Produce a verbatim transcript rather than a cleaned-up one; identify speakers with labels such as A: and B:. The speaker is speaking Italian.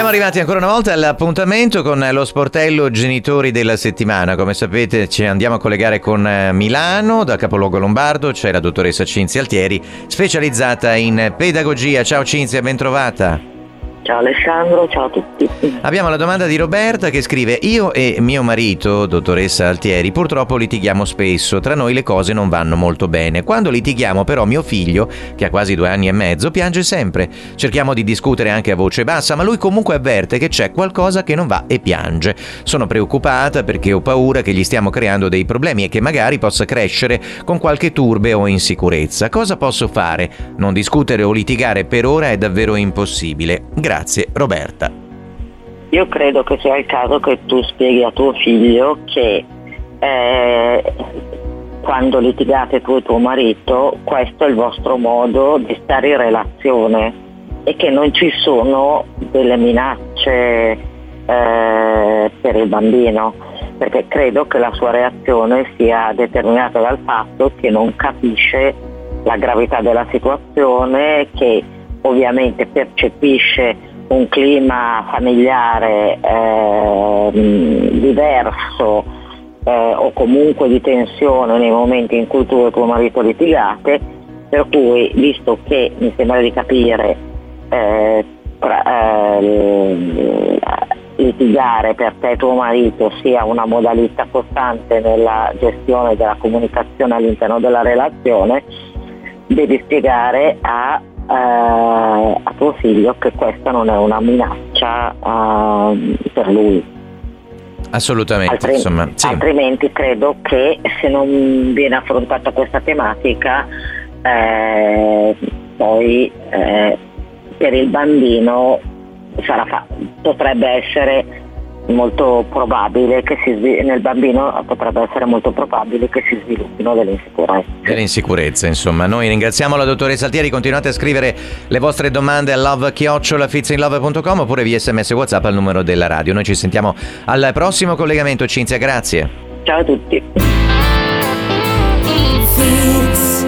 A: arrivati ancora una volta all'appuntamento con lo sportello genitori della settimana. Come sapete ci andiamo a collegare con Milano, dal capoluogo lombardo c'è la dottoressa Cinzia Altieri, specializzata in pedagogia. Ciao Cinzia, ben trovata.
B: Ciao Alessandro, ciao a tutti.
A: Abbiamo la domanda di Roberta che scrive: io e mio marito, dottoressa Altieri, purtroppo litighiamo spesso, tra noi le cose non vanno molto bene. Quando litighiamo però mio figlio, che ha quasi due anni e mezzo, piange sempre. Cerchiamo di discutere anche a voce bassa, ma lui comunque avverte che c'è qualcosa che non va e piange. Sono preoccupata perché ho paura che gli stiamo creando dei problemi e che magari possa crescere con qualche turbe o insicurezza. Cosa posso fare? Non discutere o litigare per ora è davvero impossibile. Grazie, Roberta.
B: Io credo che sia il caso che tu spieghi a tuo figlio che eh, quando litigate tu e tuo marito, questo è il vostro modo di stare in relazione e che non ci sono delle minacce eh, per il bambino, perché credo che la sua reazione sia determinata dal fatto che non capisce la gravità della situazione, che ovviamente percepisce un clima familiare eh, diverso eh, o comunque di tensione nei momenti in cui tu e tuo marito litigate, per cui, visto che mi sembra di capire eh, tra, eh, litigare per te e tuo marito sia una modalità costante nella gestione della comunicazione all'interno della relazione, devi spiegare a Uh, a tuo figlio che questa non è una minaccia uh, per lui.
A: Assolutamente.
B: Altrim-
A: insomma, sì.
B: Altrimenti credo che se non viene affrontata questa tematica eh, poi eh, per il bambino sarà fa- potrebbe essere molto probabile che si svil- nel bambino potrebbe essere molto probabile che si sviluppino delle insicurezze.
A: Delle insicurezze, insomma. Noi ringraziamo la dottoressa Altieri, continuate a scrivere le vostre domande a love chiocciola fitzinlove punto com oppure via sms e WhatsApp al numero della radio. Noi ci sentiamo al prossimo collegamento. Cinzia, grazie.
B: Ciao a tutti.